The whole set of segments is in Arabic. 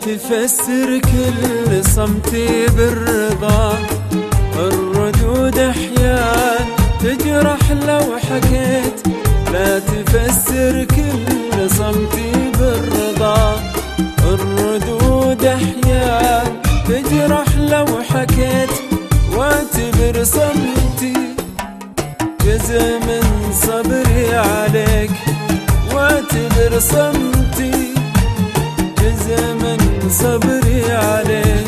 تفسر كل صمتي بالرضا، الردود احيان تجرح لو حكيت. لا تفسر كل صمتي بالرضا، الردود احيان تجرح لو حكيت. واعتبر صمتي جزء من صبري عليك، واعتبر صمتي جزء من صبري عليك.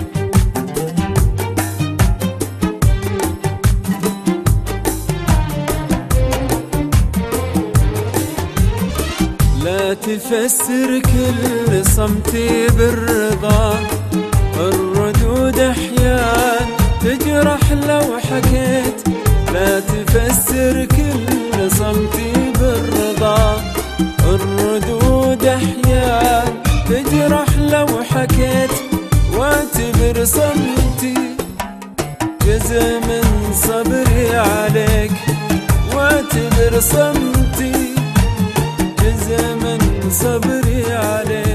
لا تفسر كل صمتي بالرضا، الردود احيان تجرح لو حكيت. لا تفسر كل صمتي بالرضا، الردود احيان تجرح لو حكيت. واعتبر صمتي جزء من صبري عليك، واعتبر صمتي جزء من صبري عليك.